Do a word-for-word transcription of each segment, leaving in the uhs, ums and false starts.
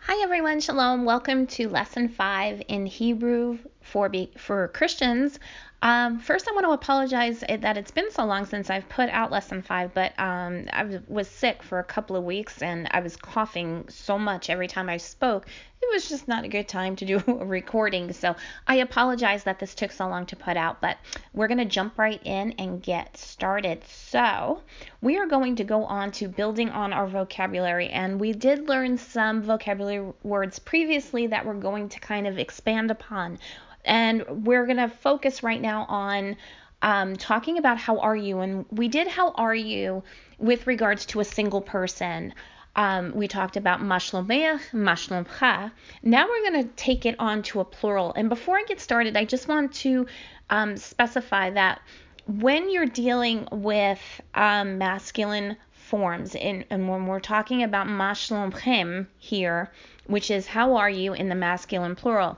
Hi everyone, shalom. Welcome to lesson five in Hebrew for be, for Christians. Um, first, I want to apologize that it's been so long since I've put out lesson five, but um, I was sick for a couple of weeks and I was coughing so much every time I spoke. It was just not a good time to do a recording, so I apologize that this took so long to put out, but we're going to jump right in and get started. So we are going to go on to building on our vocabulary, and we did learn some vocabulary words previously that we're going to kind of expand upon. And we're going to focus right now on um, talking about how are you. And we did how are you with regards to a single person. Um, we talked about ma shlomech, ma shlomcha. Now we're going to take it on to a plural. And before I get started, I just want to um, specify that when you're dealing with um, masculine forms, and, and when we're talking about ma shlomchem here, which is how are you in the masculine plural,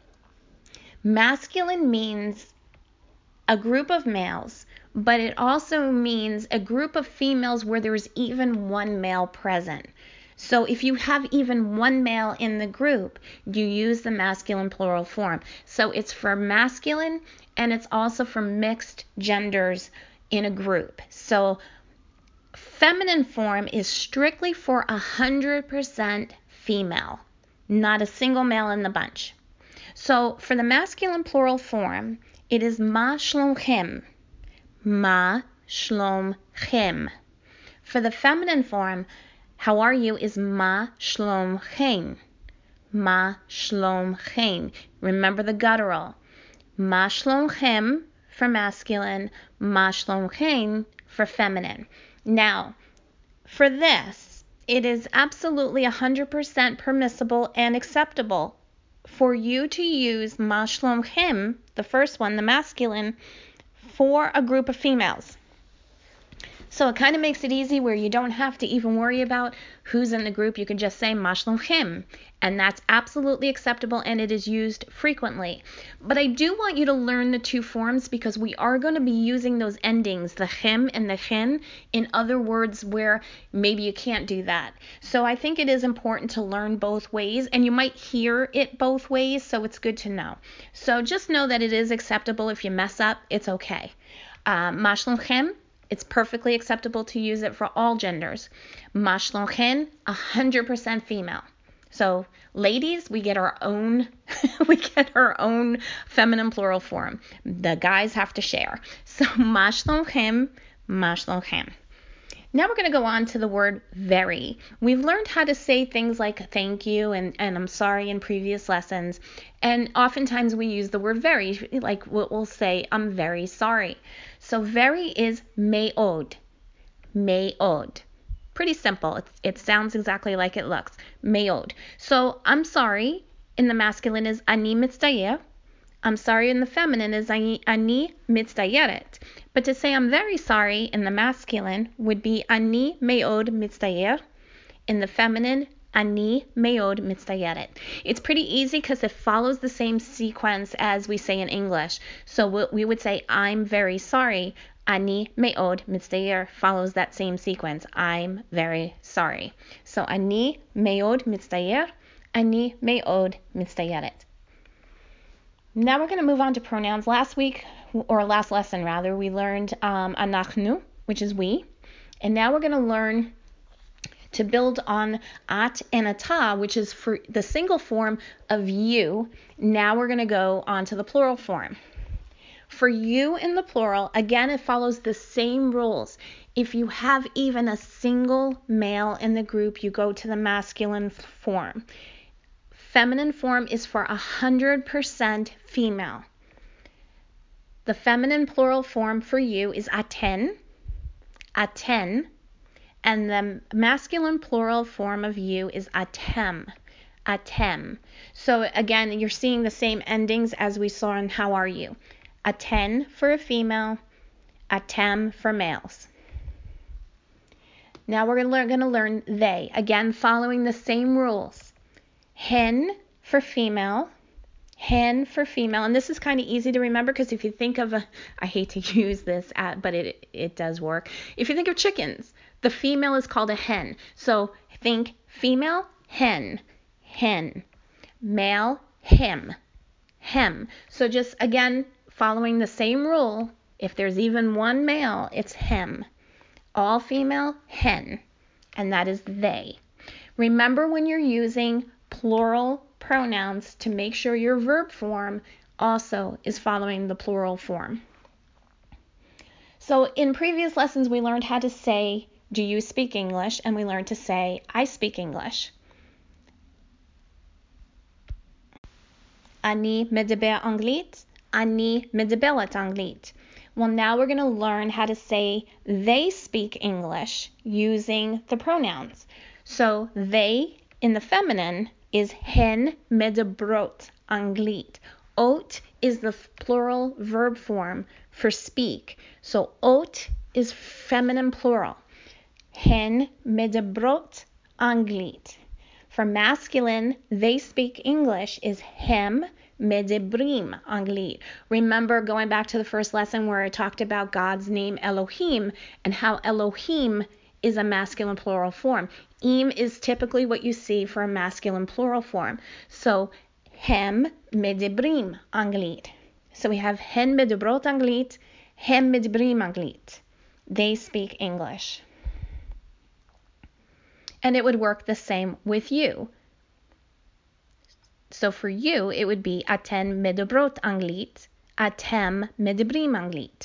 masculine means a group of males, but it also means a group of females where there's even one male present. So if you have even one male in the group, you use the masculine plural form. So it's for masculine and it's also for mixed genders in a group. So feminine form is strictly for one hundred percent female, not a single male in the bunch. So for the masculine plural form, it is ma shlomchem, ma shlomchem. For the feminine form, how are you, is ma shlomchen, ma shlomchen. Remember the guttural. Ma shlomchem for masculine, ma shlomchen for feminine. Now, for this, it is absolutely one hundred percent permissible and acceptable for you to use ma shlomchem, the first one, the masculine, for a group of females. So it kind of makes it easy where you don't have to even worry about who's in the group. You can just say ma shlomchem, and that's absolutely acceptable, and it is used frequently. But I do want you to learn the two forms because we are going to be using those endings, the chem and the chen, in other words where maybe you can't do that. So I think it is important to learn both ways, and you might hear it both ways, so it's good to know. So just know that it is acceptable. If you mess up, it's okay. Uh, ma shlomchem, it's perfectly acceptable to use it for all genders. Ma shlomchen, one hundred percent female. So ladies, we get our own we get our own feminine plural form. The guys have to share. So ma shlomchem, ma shlomchem. Now we're going to go on to the word very. We've learned how to say things like thank you and, and I'm sorry in previous lessons. And oftentimes we use the word very, like we'll say I'm very sorry. So very is me'od, me'od. Pretty simple. It, it sounds exactly like it looks, me'od. So I'm sorry in the masculine is ani mitzdayer. I'm sorry in the feminine is ani, ani mitzdayaret. But to say I'm very sorry in the masculine would be ani me'od mitzdayer. In the feminine, ani me'od mitzdayaret. It's pretty easy because it follows the same sequence as we say in English. So we would say I'm very sorry. Ani me'od mitzdayer follows that same sequence. I'm very sorry. So ani me'od mitzdayer, ani me'od mitzdayeret. Now we're going to move on to pronouns. Last week, or last lesson rather, we learned um, anachnu, which is we. And now we're going to learn to build on at and ata, which is for the single form of you. Now we're going to go on to the plural form. For you in the plural, again, it follows the same rules. If you have even a single male in the group, you go to the masculine form. Feminine form is for one hundred percent female. The feminine plural form for you is aten, aten, and the masculine plural form of you is atem, atem. So again, you're seeing the same endings as we saw in how are you. Aten for a female, atem for males. Now we're going to learn they, again following the same rules. Hen for female, hen for female, and this is kind of easy to remember because if you think of a, I hate to use this, at, but it it does work. If you think of chickens, the female is called a hen. So think female, hen, hen. Male, him. Hem. So just again, following the same rule, if there's even one male, it's him. All female, hen. And that is they. Remember when you're using plural pronouns to make sure your verb form also is following the plural form. So in previous lessons, we learned how to say, do you speak English? And we learned to say, I speak English. אני מדבר אנגלית. אני מדברת אנגלית. Well, now we're going to learn how to say they speak English using the pronouns. So they in the feminine is hen מדברות אנגלית. Ot is the plural verb form for speak. So ot is feminine plural. hen מדברות אנגלית. For masculine, they speak English is הם מדברים אנגלית. Remember going back to the first lesson where I talked about God's name Elohim and how Elohim is a masculine plural form. Im is typically what you see for a masculine plural form. So הם מדברים אנגלית. So we have הן מדברות אנגלית, הם מדברים אנגלית. They speak English. And it would work the same with you. So for you, it would be אתן מדברות אנגלית, אתם מדברים אנגלית.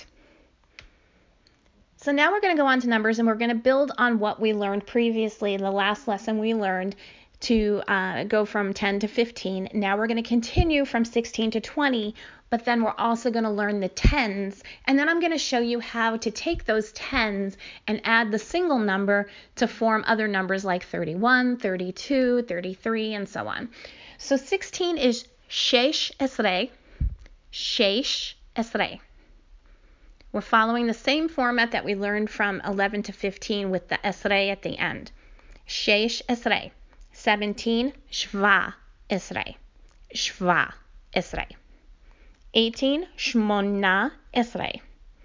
So now we're going to go on to numbers, and we're going to build on what we learned previously. In the last lesson, we learned to uh, go from ten to fifteen. Now we're going to continue from sixteen to twenty, but then we're also going to learn the tens, and then I'm going to show you how to take those tens and add the single number to form other numbers like thirty-one, thirty-two, thirty-three, and so on. So sixteen is shesh esrei, shesh esrei. We're following the same format that we learned from eleven to fifteen with the esrei at the end. Shesh esrei. seventeen, shva esrei. Shva esrei. eighteen, shmona esrei.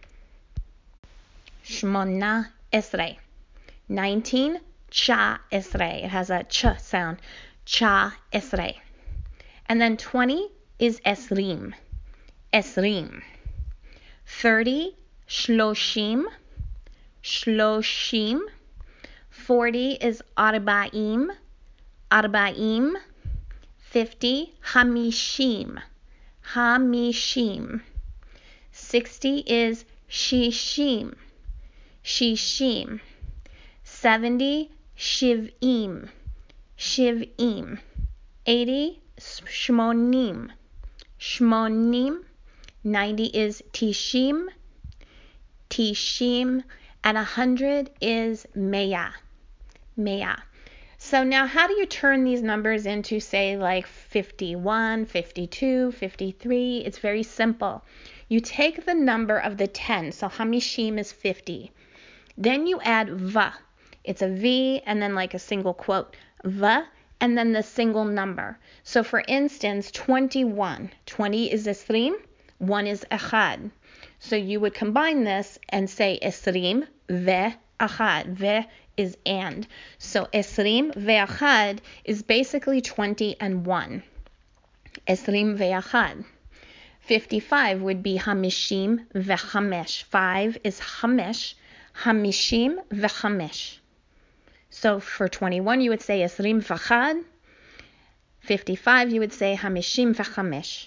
Shmona esrei. nineteen, cha esrei. It has a ch sound. Cha esrei. And then twenty is esrim. Esrim. thirty, shloshim. Shloshim. forty is arba'im. Arba'im. fifty, hamishim. Hamishim. sixty is shishim. Shishim. seventy, shiv'im. Shiv'im. eighty, shmonim. Shmonim. ninety is tishim. Tishim. And one hundred is meya. Meya. So now how do you turn these numbers into, say, like fifty-one, fifty-two, fifty-three? It's very simple. You take the number of the ten, so hamishim is fifty. Then you add va. It's a V and then like a single quote. Va and then the single number. So for instance, twenty-one. twenty is esrim, one is echad. So you would combine this and say esrim ve echad. Ve is and. So esrim ve'achad is basically twenty and one. Esrim ve'achad. fifty-five would be hamishim ve'chamesh. five is chamesh. Hamishim ve'chamesh. So for twenty-one, you would say esrim ve'achad. fifty-five, you would say hamishim ve'chamesh.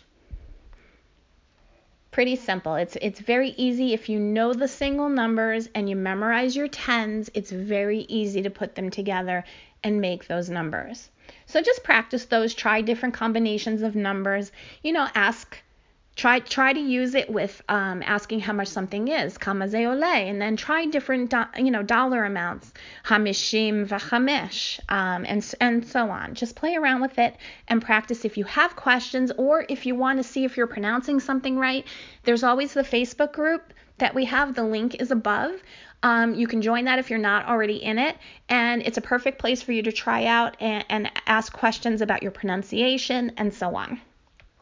Pretty simple. It's it's very easy. If you know the single numbers and you memorize your tens, it's very easy to put them together and make those numbers. So just practice those. Try different combinations of numbers. You know, ask, try try to use it with um, asking how much something is, kama ze ole, and then try different do, you know dollar amounts, hamishim v'chamesh, um, and and so on. Just play around with it and practice. If you have questions or if you want to see if you're pronouncing something right, there's always the Facebook group that we have. The link is above. Um, you can join that if you're not already in it, and it's a perfect place for you to try out and, and ask questions about your pronunciation and so on.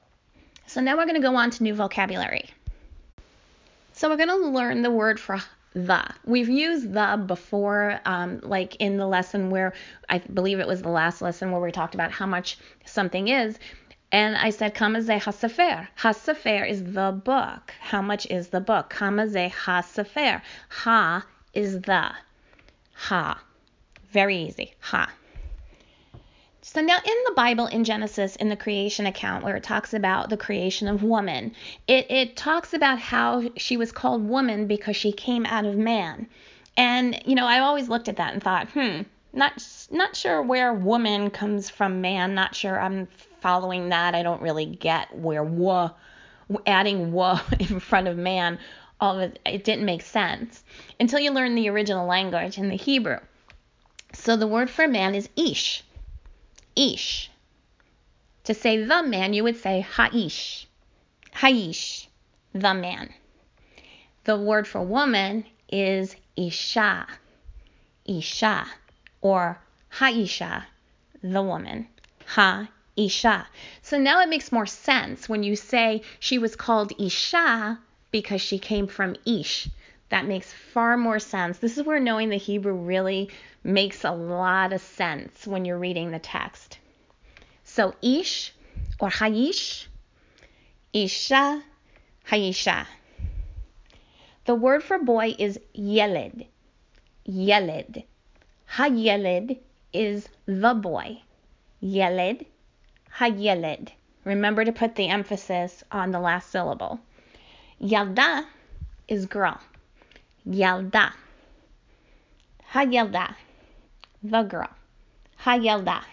So now we're going to go on to new vocabulary. So we're going to learn the word for the. We've used the before, um, like in the lesson where, I believe it was the last lesson where we talked about how much something is. And I said, kama ze hasefer. Hasefer is the book. How much is the book? Kama ze hasefer. Ha is the. Ha. Very easy. Ha. So now in the Bible, in Genesis, in the creation account where it talks about the creation of woman, it, it talks about how she was called woman because she came out of man. And, you know, I always looked at that and thought, hmm, not not sure where woman comes from man. Not sure I'm following that. I don't really get where wa, adding wa in front of man, all of it, it didn't make sense until you learn the original language in the Hebrew. So the word for man is ish. Ish. To say the man, you would say ha'ish. Ha'ish, the man. The word for woman is isha. Isha, or ha'isha, the woman. Ha-isha. So now it makes more sense when you say she was called isha because she came from ish. That makes far more sense. This is where knowing the Hebrew really makes a lot of sense when you're reading the text. So ish or ha'ish, isha, ha'isha. The word for boy is yeled. Yeled. Ha-yeled is the boy. Yeled, ha-yeled. Remember to put the emphasis on the last syllable. Yalda is girl. Yalda. Ha-yelda, the girl. Ha-yelda.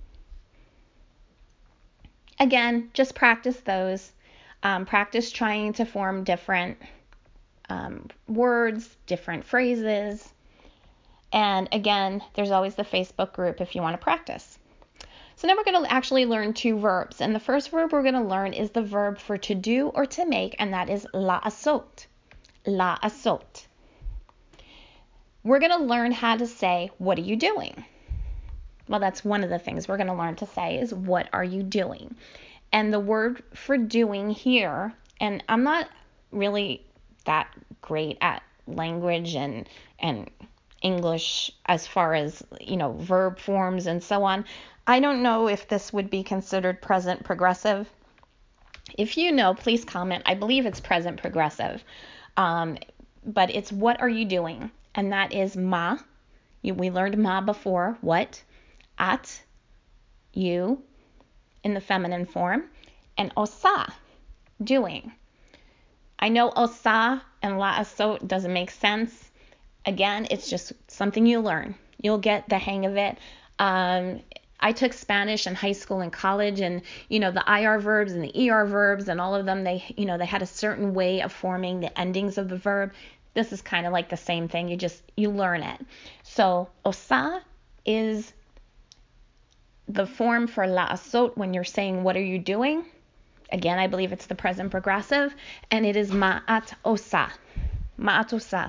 Again, just practice those. Um, practice trying to form different um, words, different phrases. And again, there's always the Facebook group if you want to practice. So now we're going to actually learn two verbs. And the first verb we're going to learn is the verb for to do or to make, and that is la'asot. La'asot. We're going to learn how to say, what are you doing? Well, that's one of the things we're going to learn to say is, what are you doing? And the word for doing here, and I'm not really that great at language and and English as far as, you know, verb forms and so on. I don't know if this would be considered present progressive. If you know, please comment. I believe it's present progressive. Um, but it's what are you doing? And that is ma. You, we learned ma before. What? At. You. In the feminine form. And osa. Doing. I know osa and la'asot doesn't make sense. Again, it's just something you learn. You'll get the hang of it. Um, I took Spanish in high school and college, and, you know, the I R verbs and the E R verbs and all of them, they, you know, they had a certain way of forming the endings of the verb. This is kind of like the same thing. You just, you learn it. So, osa is the form for la'asot when you're saying, what are you doing? Again, I believe it's the present progressive, and it is ma'at osa. Ma'at osa.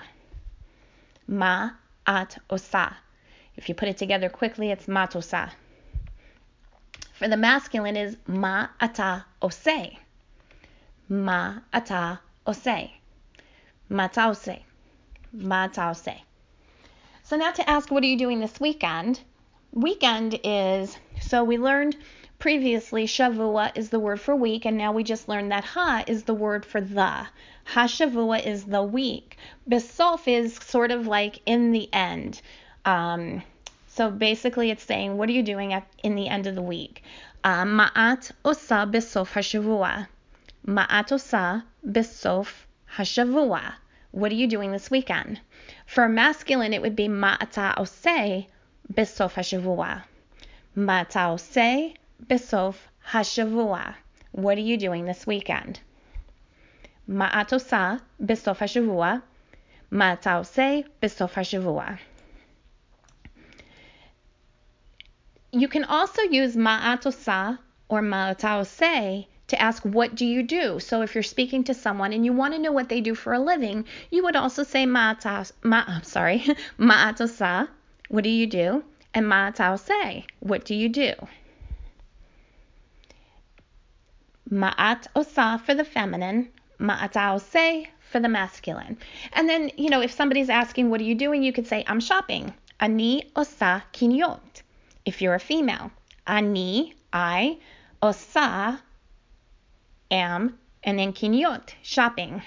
Ma'at osa. If you put it together quickly, it's matosa. For the masculine is ma'ata ose. Ma'ata ose. Mataose. Mataose. So now to ask, what are you doing this weekend? Weekend is, so we learned previously, shavua is the word for week, and now we just learned that ha is the word for the. Ha-shavua is the week. Besof is sort of like in the end. Um, so basically it's saying, what are you doing at, in the end of the week? Uh, Ma'at osa besof ha-shavua. Ma'at osa besof ha-shavua. What are you doing this weekend? For masculine, it would be ma'ata ose besof ha-shavua. Ma'ata ose besof ha-shavua. What are you doing this weekend? Ma'at osa besof ha-shavua. Ma'ata ose besof ha-shavua. You can also use ma'at osa or ma'ata ose to ask, what do you do? So if you're speaking to someone and you want to know what they do for a living, you would also say ma'ata, ma, sorry, ma'at osa, what do you do? And ma'ata ose, what do you do? Ma'at osa for the feminine, ma'ata ose for the masculine. And then, you know, if somebody's asking, what are you doing? You could say, I'm shopping. Ani osa kiniyot. If you're a female, ani, I, osa, am, and then kiniyot, shopping.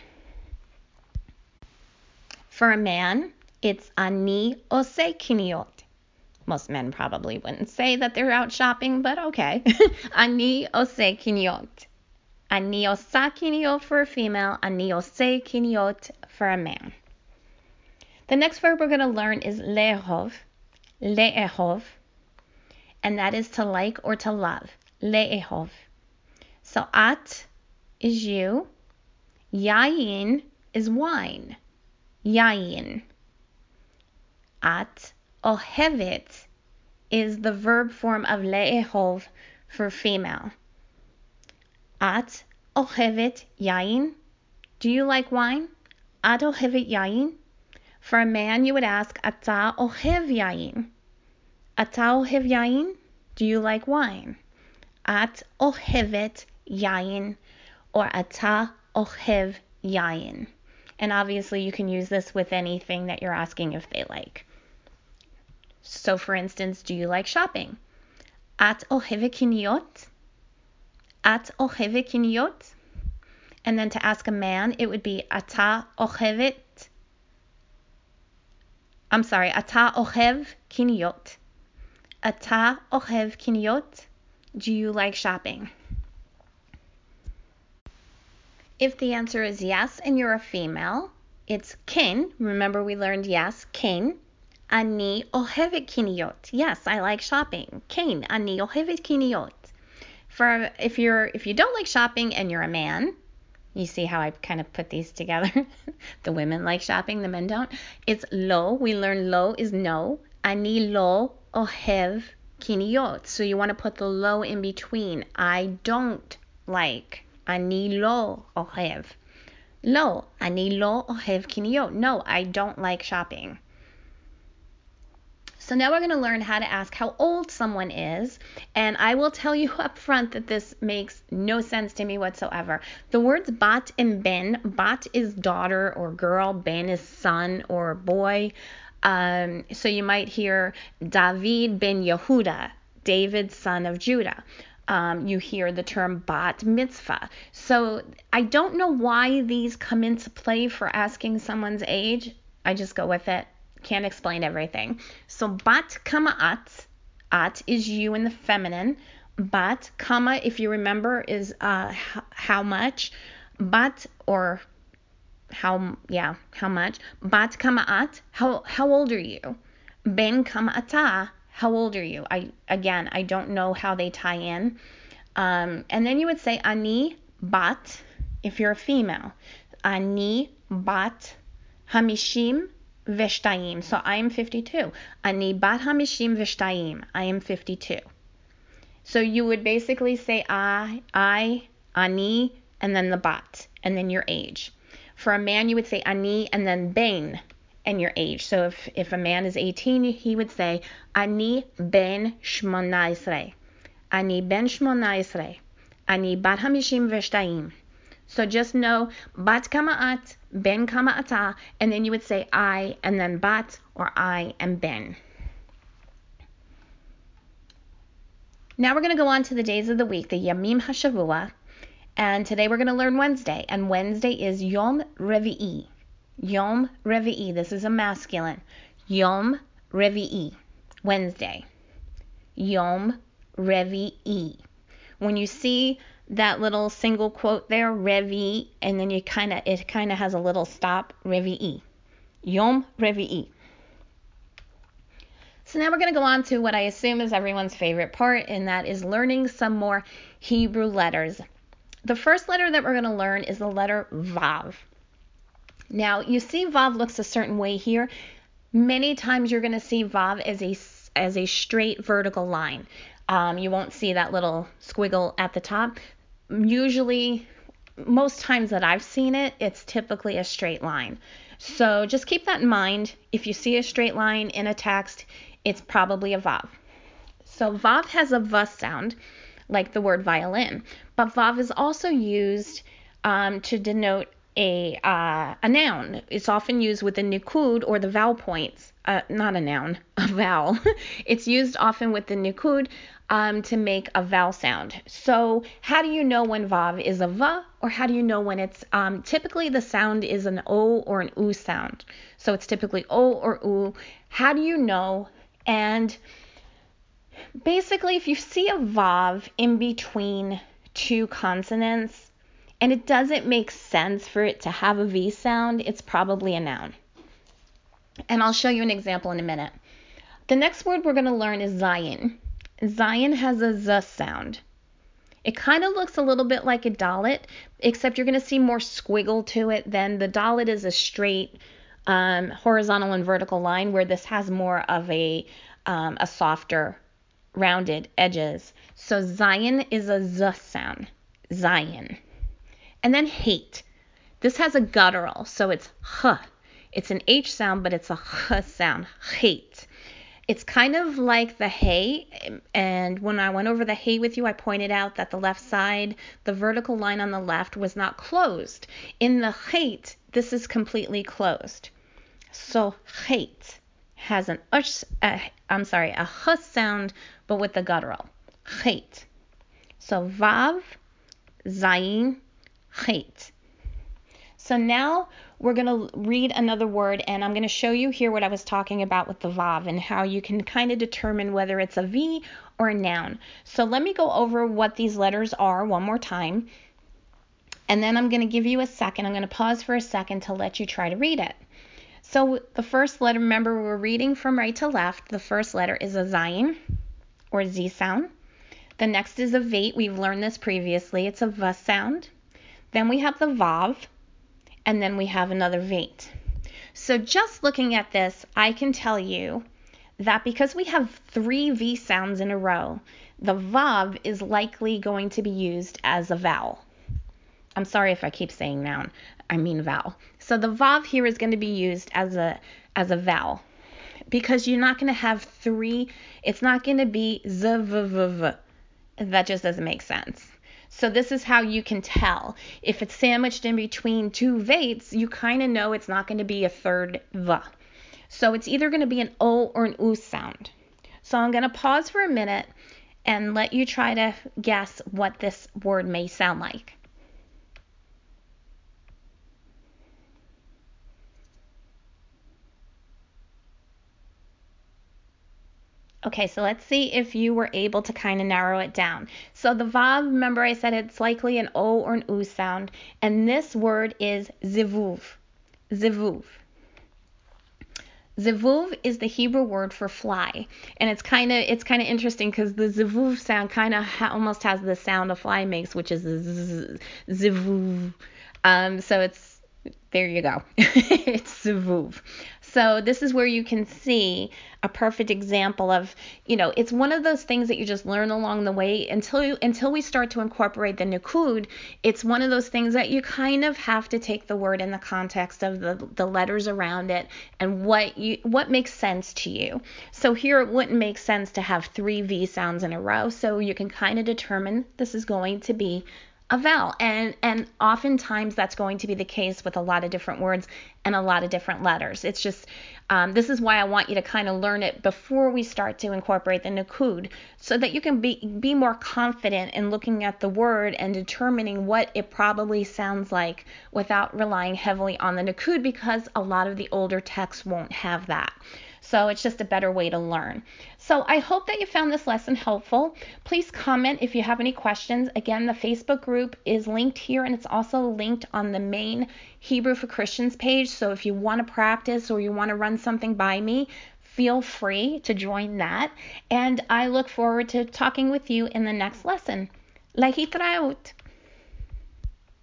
For a man, it's ani ose kiniyot. Most men probably wouldn't say that they're out shopping, but okay. Ani ose kiniyot. Ani osa kiniyot for a female, ani ose kiniyot for a man. The next verb we're going to learn is le'ehov, le'ehov, and that is to like or to love, le'ehov. So at is you, yayin is wine, yayin. At ohevet is the verb form of le'ehov for female. At ohevet yayin. Do you like wine? At ohevet yayin. For a man, you would ask, ata ohev yayin. Ata ohev yayin. Do you like wine? At ohevet yayin or ata ohev yayin. And obviously, you can use this with anything that you're asking if they like. So, for instance, do you like shopping? At ohevet kiniyot. At ohevet kiniyot. And then to ask a man, it would be ata ohevet. I'm sorry, ata ohev kiniyot. Ata ohev kiniyot. Do you like shopping? If the answer is yes and you're a female, it's ken. Remember we learned yes, ken. Ani ohevet kiniyot. Yes, I like shopping. Ken, ani ohevet kiniyot. For if you're if you don't like shopping and you're a man, you see how I kind of put these together? The women like shopping, the men don't. It's lo. We learn lo is no. Ani lo ohev kiniyot. So you want to put the lo in between. I don't like. Ani lo ohev. Lo. Ani lo ohev kiniyot. No, I don't like shopping. So now we're going to learn how to ask how old someone is, and I will tell you up front that this makes no sense to me whatsoever. The words bat and ben, bat is daughter or girl, ben is son or boy. Um, so you might hear David ben Yehuda, David son of Judah. Um, you hear the term bat mitzvah. So I don't know why these come into play for asking someone's age. I just go with it. Can't explain everything. So bat kama at, at is you in the feminine. Bat kama, if you remember, is uh h- how much. Bat or how yeah how much. Bat kama at, how how old are you? Ben kama ata, how old are you? I again I don't know how they tie in. Um, and then you would say ani bat if you're a female. Ani bat hamishim Veshtayim. So I am fifty-two. Ani bat hamishim veshtayim. I am fifty-two. So you would basically say I, I, ani, and then the bat, and then your age. For a man, you would say ani and then ben and your age. So if, if a man is eighteen, he would say ani ben shmona esrei. Ani ben shmona esrei. Ani bat hamishim veshtayim. So just know bat kama at, ben kama ata, and then you would say I and then bat or I and ben. Now we're going to go on to the days of the week, the Yamim HaShavua, and today we're going to learn Wednesday, and Wednesday is Yom Revi'i. Yom Revi'i, this is a masculine. Yom Revi'i, Wednesday. Yom Revi'i. When you see that little single quote there, Revi, and then you kind of, it kind of has a little stop, Revi'i. Yom Revi'i. So now we're going to go on to what I assume is everyone's favorite part, and that is learning some more Hebrew letters. The first letter that we're going to learn is the letter Vav. Now, you see Vav looks a certain way here. Many times you're going to see Vav as a, as a straight vertical line. Um, you won't see that little squiggle at the top. Usually, most times that I've seen it, it's typically a straight line. So just keep that in mind. If you see a straight line in a text, it's probably a Vav. So Vav has a V sound, like the word violin. But Vav is also used um, to denote a uh, a noun. It's often used with the nikud or the vowel points. Uh, not a noun, a vowel. It's used often with the nikud um, to make a vowel sound. So how do you know when vav is a va, or how do you know when it's um, typically the sound is an o or an u sound? So it's typically o or u. How do you know? And basically, if you see a vav in between two consonants, and it doesn't make sense for it to have a V sound, it's probably a noun. And I'll show you an example in a minute. The next word we're going to learn is Zayin. Zayin has a Z sound. It kind of looks a little bit like a Dalet, except you're going to see more squiggle to it than the Dalet is a straight um, horizontal and vertical line, where this has more of a, um, a softer, rounded edges. So Zayin is a Z sound. Zayin. And then hate. This has a guttural, so it's h. It's an H sound, but it's a h sound. Hate. It's kind of like the hey, and when I went over the hey with you, I pointed out that the left side, the vertical line on the left, was not closed. In the hate, this is completely closed. So hate has an ush, uh, I'm sorry, a h sound, but with the guttural. Hate. So vav, zayin, hate. So now we're going to read another word, and I'm going to show you here what I was talking about with the vav and how you can kind of determine whether it's a V or a noun. So let me go over what these letters are one more time, and then I'm going to give you a second. I'm going to pause for a second to let you try to read it. So the first letter, remember we're reading from right to left. The first letter is a zayin or Z sound. The next is a vate. We've learned this previously. It's a V sound. Then we have the vav, and then we have another vate. So just looking at this, I can tell you that because we have three V sounds in a row, the vav is likely going to be used as a vowel. I'm sorry if I keep saying noun, I mean vowel. So the vav here is going to be used as a as a vowel, because you're not going to have three, it's not going to be z v v v. That just doesn't make sense. So this is how you can tell. If it's sandwiched in between two vates, you kind of know it's not going to be a third V. So it's either going to be an O or an U sound. So I'm going to pause for a minute and let you try to guess what this word may sound like. Okay, so let's see if you were able to kind of narrow it down. So the vav, remember I said it's likely an O or an U sound, and this word is zivuv. Zivuv. Zivuv is the Hebrew word for fly, and it's kind of it's kind of interesting because the zivuv sound kind of ha- almost has the sound a fly makes, which is z- zivuv. Um, so it's there you go. It's zivuv. So this is where you can see a perfect example of, you know, it's one of those things that you just learn along the way until you, until we start to incorporate the nikud. It's one of those things that you kind of have to take the word in the context of the, the letters around it and what you what makes sense to you. So here it wouldn't make sense to have three V sounds in a row, so you can kind of determine this is going to be a vowel, and and oftentimes that's going to be the case with a lot of different words and a lot of different letters. It's just um, this is why I want you to kind of learn it before we start to incorporate the nikud, so that you can be be more confident in looking at the word and determining what it probably sounds like without relying heavily on the nikud, because a lot of the older texts won't have that. So it's just a better way to learn. So I hope that you found this lesson helpful. Please comment if you have any questions. Again, the Facebook group is linked here, and it's also linked on the main Hebrew for Christians page. So if you want to practice or you want to run something by me, feel free to join that. And I look forward to talking with you in the next lesson. Lahitraut.